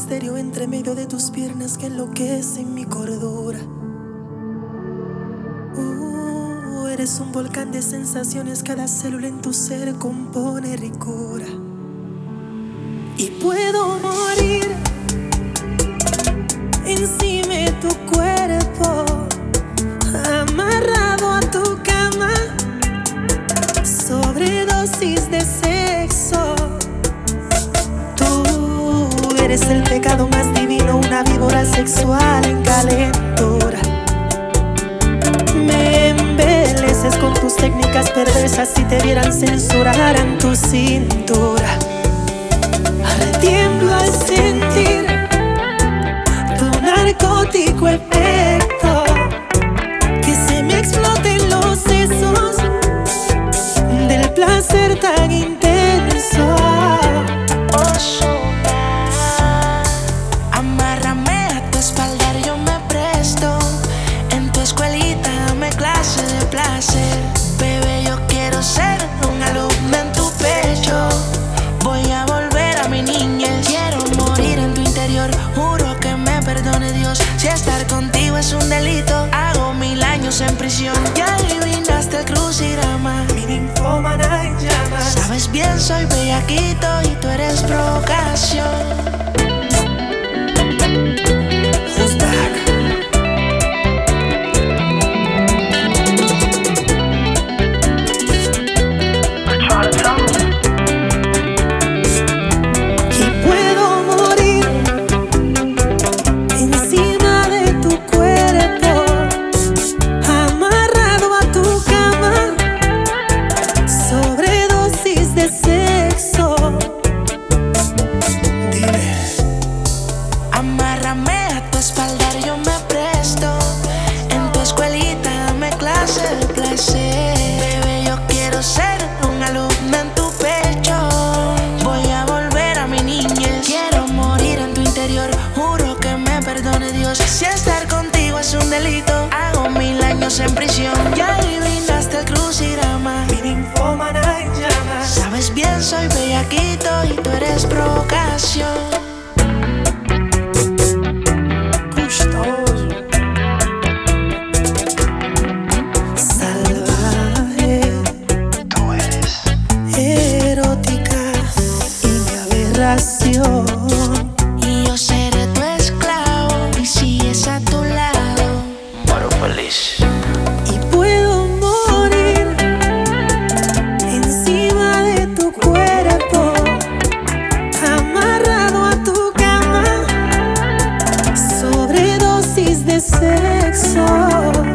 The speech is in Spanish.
misterio entre medio de tus piernas que enloquece mi cordura. Eres un volcán de sensaciones, cada célula en tu ser compone ricura. Y puedo morir encima de tu cuerpo, amarrado a tu cama, sobredosis de sexo. Tú eres el pecado más divino, una víbora sexual en calentura. Me embeleces con tus técnicas perversas, si te vieran censuraran tu cintura. Tiemblo al sentir tu narcótico efecto, que se me exploten los sesos del placer tan intenso. Amárrame a tu espalda, yo me presto. En tu escuelita dame clase de placer. Bebé, yo quiero ser un alumno en tu pecho. Voy a volver a mi niñez. Quiero morir en tu interior, juro que me perdone Dios. Si estar contigo es un delito, hago 1000 años en prisión. Ya adivinaste el crucigrama, Mi ninfómana en llamas. sabes bien, soy bellaquito y tú eres provocación. Who's back? Amárrame a tu espalda, yo me presto. En tu escuelita dame clase de placer. Bebé, yo quiero ser un alumno en tu pecho. Voy a volver a mi niñez. Quiero morir en tu interior, juro que me perdone Dios. Si estar contigo es un delito, hago 1000 años en prisión. Ya adivinaste el crucigrama, Mi ninfómana en llamas. sabes bien, soy bellaquito y tú eres provocación. Salvaje, Tú eres erótica y mi aberración. y yo seré tu esclavo, y si es a tu lado. Moro feliz. Y puedo morir encima de tu cuerpo, amarrado a tu cama, sobredosis de sexo.